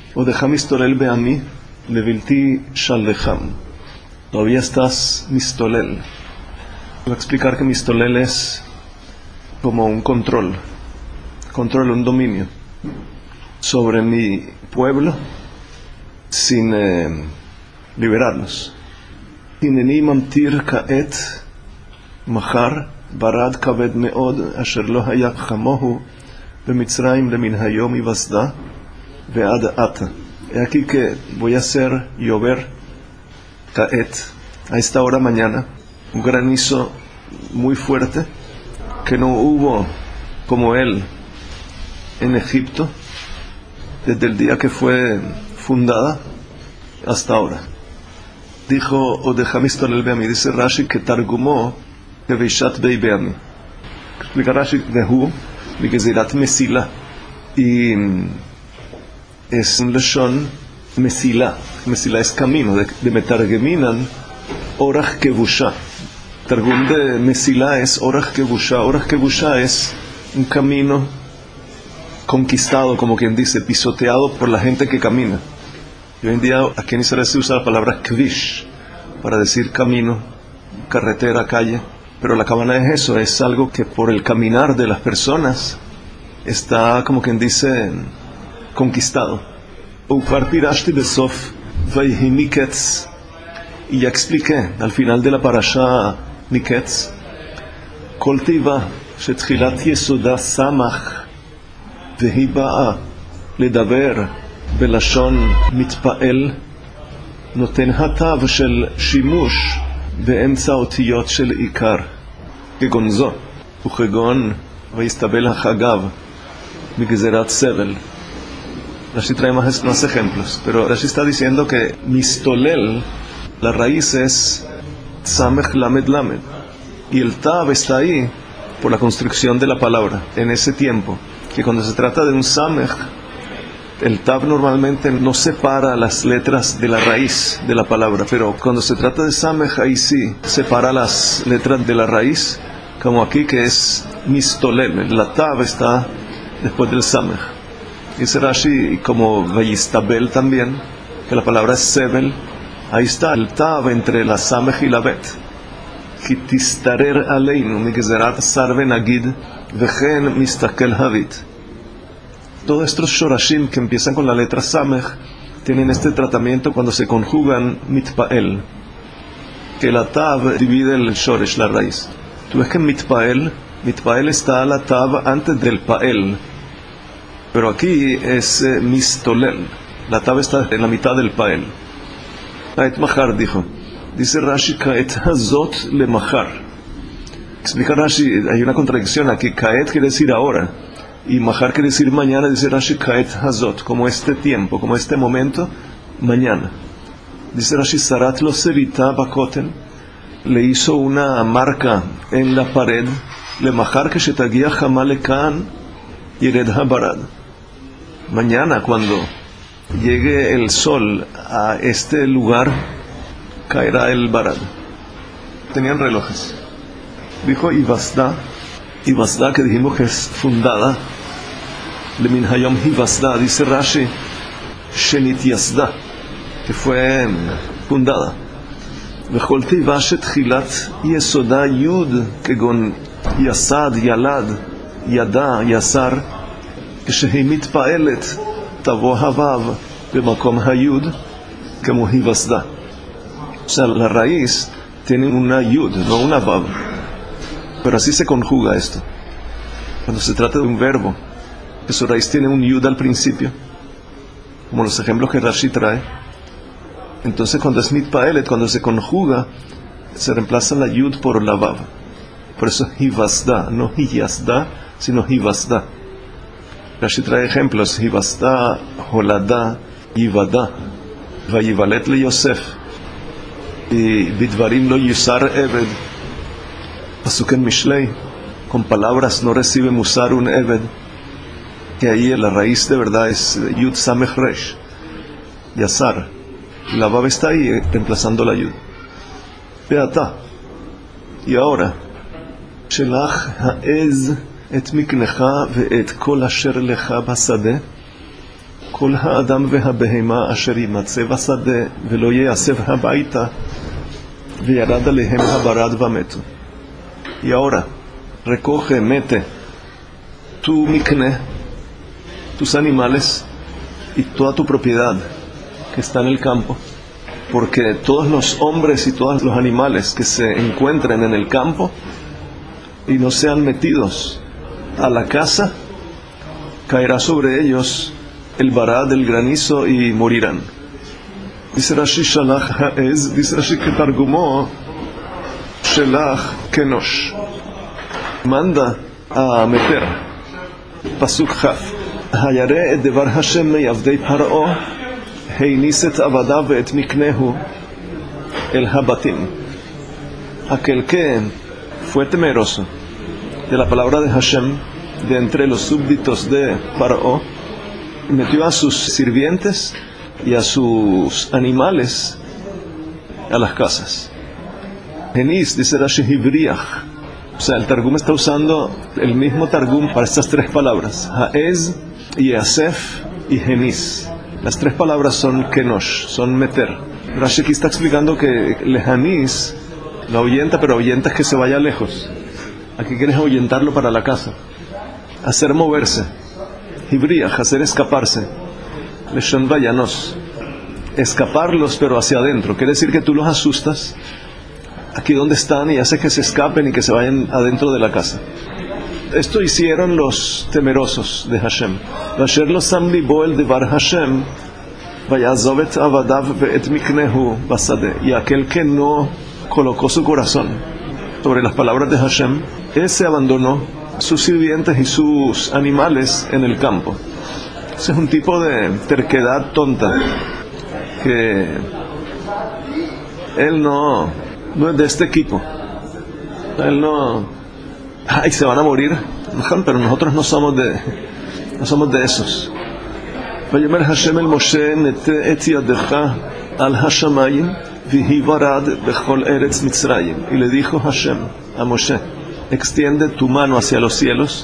Odeja mistolel beami, levilti shalecham. Todavía estás mistolel. Voy a explicar que mistolel es como un control, un dominio sobre mi pueblo sin liberarlos. Hineni mamtir kaet mahar barad kaved meod asher lo haya chamohu bemitzrayim lemin hayom ivasda ve'ad ata. He aquí que voy a hacer llover kaet a esta hora mañana un granizo muy fuerte que no hubo como él en Egipto desde el día que fue fundada hasta ahora. Dijo Odeja mistolel beami, dice Rashi que targumó que Beishat bei beami. Explica Rashi vehu migezirat mesila, y es un leshon mesila. Mesila es camino, de metargeminan orach kevusha. Targum de mesila es orach kevusha. Orach kevusha es un camino conquistado, como quien dice, pisoteado por la gente que camina. Y hoy en día aquí en Israel se usa la palabra kvish para decir camino, carretera, calle, pero la cabana es eso, es algo que por el caminar de las personas está, como quien dice, conquistado. Ukvar pirashti besof vayhi miketz, y ya expliqué al final de la parasha miketz, kol tiva shetchilat yesoda samach vehi ba'a ledaber בלשון מתפעל, נותן הטב של שימוש באמצע אותיות של עיקר, כגון זו, וכגון ויסתבל החגב מגזירת סבל. Rashi trae más ejemplos, pero Rashi está diciendo que mistolel, la raíz es samech lamed lamed, y el tav está ahí por la construcción de la palabra en ese tiempo, que cuando se trata de un samech, el tav normalmente no separa las letras de la raíz de la palabra, pero cuando se trata de samech, ahí sí separa las letras de la raíz, como aquí que es mistolel, la tav está después del samech. Dice Rashi, como vayistabel también, que la palabra es sebel, ahí está el tav entre la samech y la bet. Kitistarer aleinu migzerat sarve nagid vechen mistakel havit. Todos estos shorashim que empiezan con la letra samech tienen este tratamiento cuando se conjugan mitpael, que la tav divide el shoresh, la raíz. Tú ves que mitpael está la tav antes del pael, pero aquí es mistolel, la tav está en la mitad del pael. Kaet mahar dice Rashi, kaet hazot le mahar. Explica Rashi, hay una contradicción aquí, kaet quiere decir ahora, y mahar quiere decir mañana. Dice Rashi, kaet hazot, como este tiempo, como este momento, mañana. Dice Rashi, sarat lo serita bakoten, le hizo una marca en la pared, le mahar que shetagia jamalekan yired habarad. Mañana, cuando llegue el sol a este lugar, caerá el barad. Tenían relojes. Dijo Ivasda que dijimos que es fundada, Lemin Hayom Ivasda, dice Rashi, Shenit Yasda, que fue fundada. Vechol tiva shetchilat yesoda yud, kegon yasad, yalad, yada, yasar, כשהיא מתפעלת תבוא הוו במקום היוד כמו היווסדה. O sea, la raíz tiene una yud, no una vav, pero así se conjuga esto. Cuando se trata de un verbo, que su raíz tiene un yud al principio, como los ejemplos que Rashi trae, entonces cuando es mitpaelet, cuando se conjuga, se reemplaza la yud por la vav. Por eso hivasda, no hiyasda, sino hivasda. Rashi trae ejemplos, hivasda, holada, yivada, vayivalet le Yosef, y bidvarim lo yusar eved, pasuk en Mishlei, con palabras no recibe musar un eved, que ahí la raíz de verdad es yud samech resh, yasar, y la vav está ahí reemplazando la yud. Beata, y ahora, shelach ha'ez et miknecha ve'et kol asher lecha basade, כל האדם והבהמה אשר יימצא בשדה ולא יאסף הביתה וירד עליהם הברד ומתו. Y ahora, recoge, mete tu micne, tus animales y toda tu propiedad que está en el campo, porque todos los hombres y todos los animales que se encuentren en el campo y no sean metidos a la casa, caerá sobre ellos el barad, el granizo, y morirán. Dice Rashi Shalach Ha'ez, dice Rashi que targumó Shalach Kenosh, manda a meter Pasuk Chaf, Hayare et devar Hashem meyavdei Par'o heinis et avadav et miknehu el habatim. Aquel que fue temeroso de la palabra de Hashem, de entre los súbditos de Par'o, metió a sus sirvientes y a sus animales a las casas. Henis, dice Rashi, Hibriach. O sea, el Targum está usando el mismo Targum para estas tres palabras: Ha'ez, Yasef y Henis. Las tres palabras son Kenosh, son meter. Rashi aquí está explicando que Lehanis lo ahuyenta, pero ahuyenta es que se vaya lejos. Aquí quieres ahuyentarlo para la casa. Hacer moverse. Hibriach, hacer escaparse. Leshon vayanos, escaparlos pero hacia adentro. Quiere decir que tú los asustas aquí donde están y haces que se escapen y que se vayan adentro de la casa. Esto hicieron los temerosos de Hashem. Vasher lo sam libo el devar Hashem vayazov et avadav ve'et miknehu basade. Y aquel que no colocó su corazón sobre las palabras de Hashem, ese abandonó sus sirvientes y sus animales en el campo. Ese es un tipo de terquedad tonta que él no es de este equipo. Él no, ay, se van a morir, pero nosotros no somos de esos. Vayomer Hashem el Moshe nete et yadecha al hashamayim vihi varad bechol eretz Mitzrayim. Y le dijo Hashem a Moshe: extiende tu mano hacia los cielos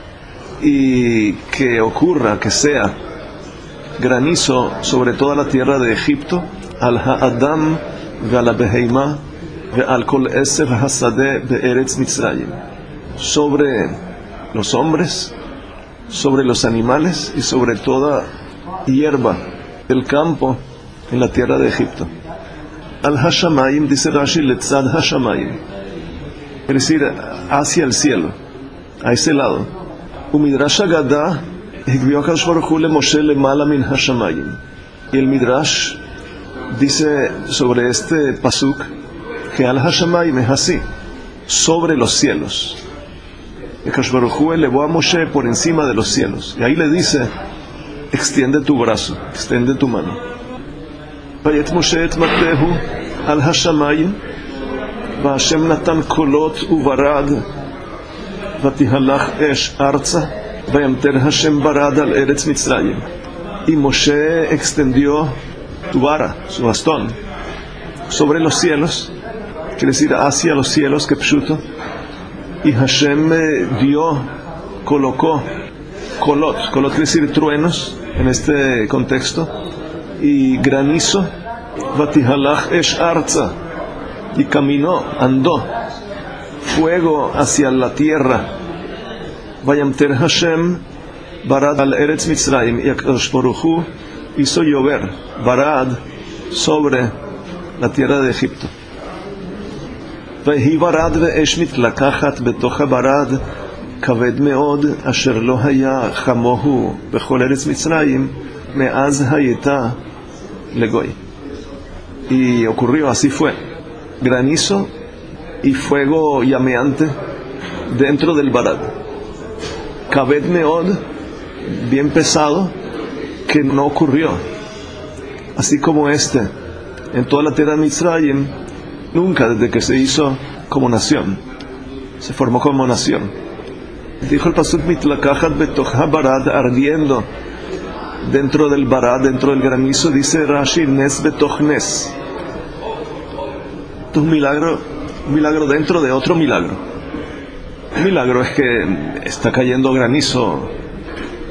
y que ocurra, que sea granizo sobre toda la tierra de Egipto, al ha'adam ve'al beheima ve'al kol esef hasadeh be'eretz Mitzrayim, sobre los hombres, sobre los animales y sobre toda hierba del campo en la tierra de Egipto. Al hashamayim, dice Rashi, letzad hashamayim, es decir, hacia el cielo, a ese lado. Umidrash Agadah higvió HaKadosh Baruch Hu le Moshe lemala min hashamayim. Y el Midrash dice sobre este pasuk que al hashamayim es así, sobre los cielos. HaKadosh Baruch Hu elevó a Moshe por encima de los cielos. Y ahí le dice: extiende tu brazo, extiende tu mano. Vayet Moshe et matehu al hashamayim והשם נתן קולות וברad ותהלך אש ארצה וימטר השם ברד על ארץ מצרים. Y Moshe extendió tu vara, su bastón, sobre los cielos, quiere decir hacia los cielos, que pshuto. Y Hashem colocó kolot quiere decir truenos en este contexto, y granizo, vatihalach esh arza, y caminó, andó fuego hacia la tierra. Vayamter Hashem barad al eretz Mitzrayim, y HaKadosh Baruch Hu hizo llover barad sobre la tierra de Egipto. Vehi barad ve'esh mitlakachat betoch habarad kaved meod asher lo haya chamohu bechol eretz Mitzrayim me'az hayeta legoy. Y ocurrió, así fue, granizo y fuego llameante dentro del barad. Kaved meod, bien pesado, que no ocurrió, así como en toda la tierra de Mitzrayim, nunca, desde que se hizo como nación, se formó como nación. Dijo el pasuk mitlakachat betoch habarad, ardiendo dentro del barad, dentro del granizo. Dice Rashi, nes betoch nes. Esto es un milagro dentro de otro milagro. El milagro es que está cayendo granizo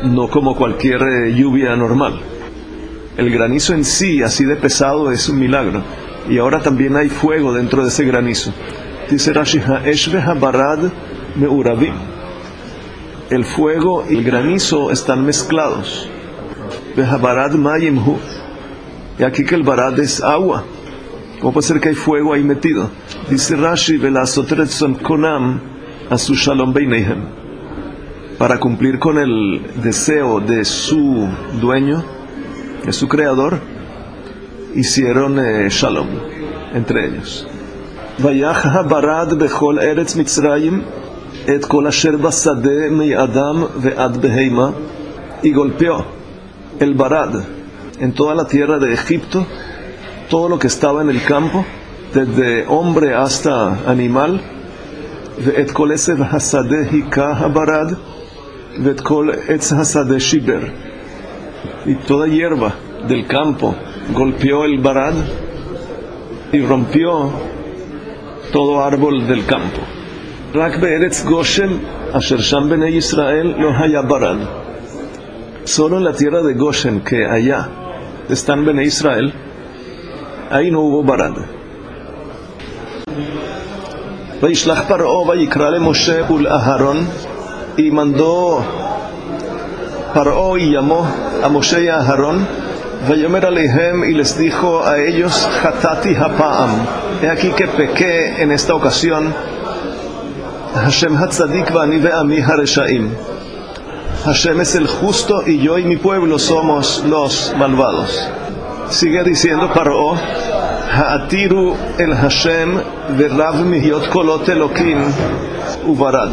no como cualquier lluvia normal. El granizo en sí, así de pesado, es un milagro. Y ahora también hay fuego dentro de ese granizo. Dice Rashi, ha'esh ve'habarad me'uravim. El fuego y el granizo están mezclados. Ve'habarad mayim hu. Y aquí que el barad es agua. ¿Cómo puede ser que hay fuego ahí metido? Dice Rashi, ve'lasot retzon konam asu shalom beineihem. Para cumplir con el deseo de su dueño, de su creador, hicieron shalom entre ellos. Vayach habarad bechol eretz Mitzrayim et kol asher basadeh me'adam ve'ad beheima. Y golpeó el barad en toda la tierra de Egipto, todo lo que estaba en el campo, desde hombre hasta animal. Ve'et kol esev hasadeh hika habarad ve'et kol etz hasadeh shiber. Y toda hierba del campo golpeó el barad y rompió todo árbol del campo. Rak be'eretz Goshen asher sham benei Israel lo haya barad. Solo en la tierra de Goshen, que allá están benei Israel, ahí no hubo barad. Vayishlach Paró vayikra le Moshe ul Aharon. Y mandó Paró y llamó a Moshe y a Aharón. Vayomer alehem, y les dijo a ellos, Hatati hapaam. He aquí que pequé en esta ocasión. Hashem hatzadik va'ani ve'ami hareshaim. Hashem es el justo y yo y mi pueblo somos los malvados. Sigue diciendo Paró, Ha'atiru el Hashem ve'rav mihiot kolot elokim uvarad.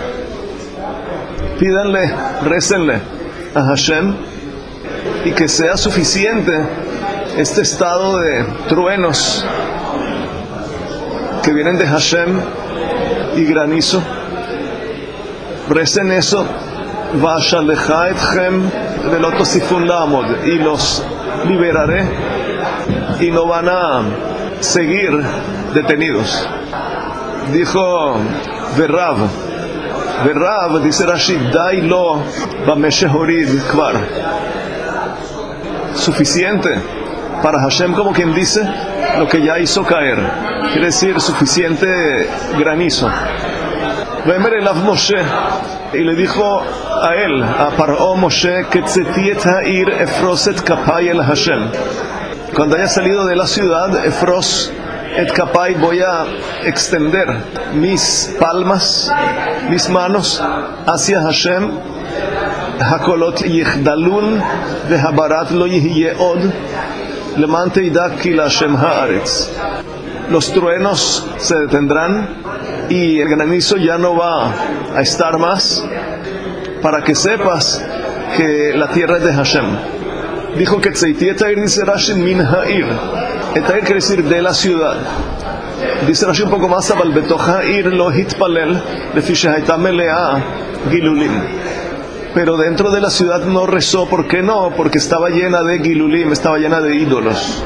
Pídanle, récenle a Hashem y que sea suficiente este estado de truenos que vienen de Hashem y granizo. Recen eso. Vashalecha etchem velo tosifun la'amod. Y los liberaré y no van a seguir detenidos. Dijo Verrav, dice Rashi, dai lo bameshehorid kvar. Suficiente para Hashem, como quien dice, lo que ya hizo caer. Quiere decir, suficiente granizo. Vemer elav Moshe, y le dijo a él, a Paró Moshe, que tzetiet ha'ir efroset kapai el Hashem. Cuando haya salido de la ciudad, efros et kapai, voy a extender mis palmas, mis manos hacia Hashem. Hakolot yichdalun vehabarat lo yihye od leman teidak ki la Hashem haaretz. Los truenos se detendrán y el granizo ya no va a estar más, para que sepas que la tierra es de Hashem. Dijo que tzeiti etair, dice Rashi, min ha'ir. Etair quiere decir de la ciudad. Dice Rashi un poco más, אבל בתוך העיר לא התפלל לפי שהייתה מלאה גילולים. Pero dentro de la ciudad no rezó. ¿Por qué no? Porque estaba llena de gilulim, estaba llena de ídolos.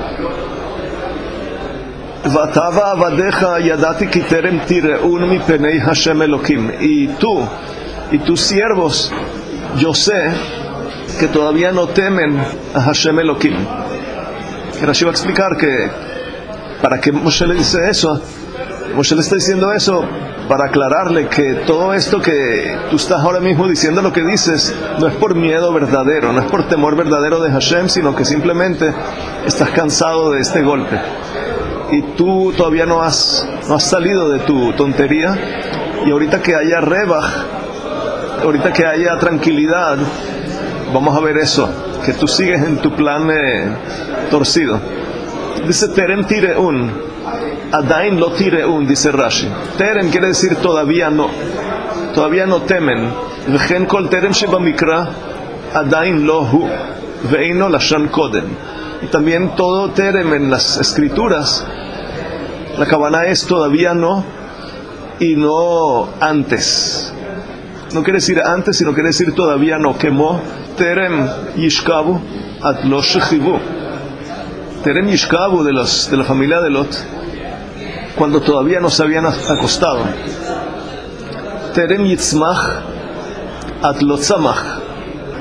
Vatava avadeja yadati ki terem tireun mipenei Hashem Elokim. Y tus siervos, yo sé que todavía no temen a Hashem Elokim. Rashi va a explicar que para qué Moshe le dice eso. Moshe le está diciendo eso para aclararle que todo esto que tú estás ahora mismo diciendo, lo que dices, no es por miedo verdadero, no es por temor verdadero de Hashem, sino que simplemente estás cansado de este golpe. Y tú todavía no has salido de tu tontería. Y ahorita que haya rebaj, ahorita que haya tranquilidad, vamos a ver eso, que tú sigues en tu plan torcido. Dice Terem Tireun, Adain lo Tireun, dice Rashi. Terem quiere decir todavía no temen. Vechen kol Terem sheba mikra, Adain lo hu, veino lashan kodem. Y también todo Terem en las escrituras, la Kavanah es todavía no y no antes. No quiere decir antes, sino quiere decir todavía no. Quemó Terem Yishkabu at lo shechivu. Terem Yishkabu de la familia de Lot, cuando todavía no se habían acostado. Terem Yitzmach at lo tzamach,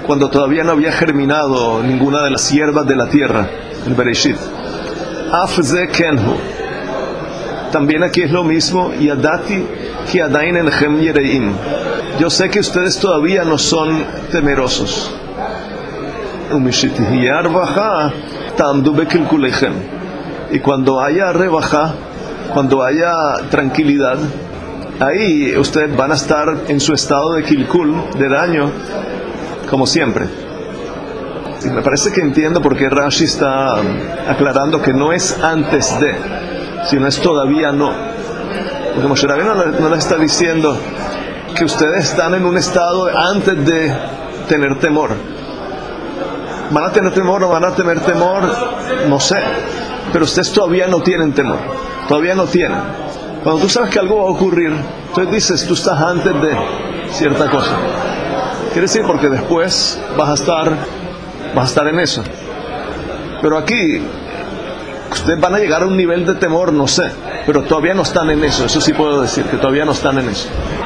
cuando todavía no había germinado ninguna de las hierbas de la tierra, el Bereshit. Af ze kenhu. También aquí es lo mismo. Yadati ki adain enechem yereim. Yo sé que ustedes todavía no son temerosos. Umishitihiyar baja tamdu bekilkulechem. Y cuando haya rebaja, cuando haya tranquilidad, ahí ustedes van a estar en su estado de kilkul, de daño, como siempre. Y me parece que entiendo por qué Rashi está aclarando que no es antes de, sino es todavía no. Porque Moshe Rabbeinu no les está diciendo que ustedes están en un estado antes de tener temor. ¿Van a tener temor o van a tener temor? No sé. Pero ustedes todavía no tienen temor. Todavía no tienen. Cuando tú sabes que algo va a ocurrir, entonces dices, tú estás antes de cierta cosa. Quiere decir porque después vas a estar en eso. Pero aquí ustedes van a llegar a un nivel de temor, no sé, pero todavía no están en eso. Eso sí puedo decir, que todavía no están en eso.